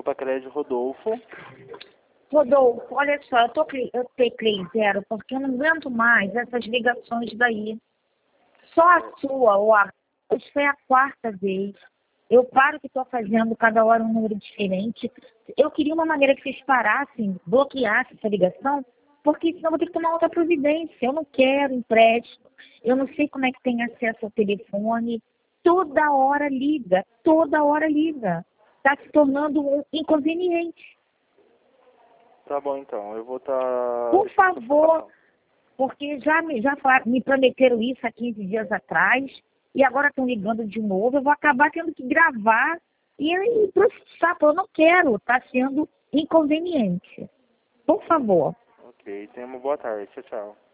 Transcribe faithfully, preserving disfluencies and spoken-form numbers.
Desculpa, Crédito Rodolfo. Rodolfo, olha só, eu, tô, eu teclei zero porque eu não aguento mais essas ligações daí. Só a sua, ou a... Isso foi a quarta vez. Eu paro que estou fazendo cada hora um número diferente. Eu queria uma maneira que vocês parassem, bloqueassem essa ligação, porque senão eu vou ter que tomar outra providência. Eu não quero empréstimo, eu não sei como é que tem acesso ao telefone. Toda hora liga, toda hora liga. Está se tornando um inconveniente. Tá bom, então. Eu vou estar... Tá... Por favor, porque já, me, já me prometeram isso há quinze dias atrás, e agora estão ligando de novo. Eu vou acabar tendo que gravar e, e processar, porque eu não quero. Está sendo inconveniente. Por favor. Ok, tenha uma boa tarde. Tchau, tchau.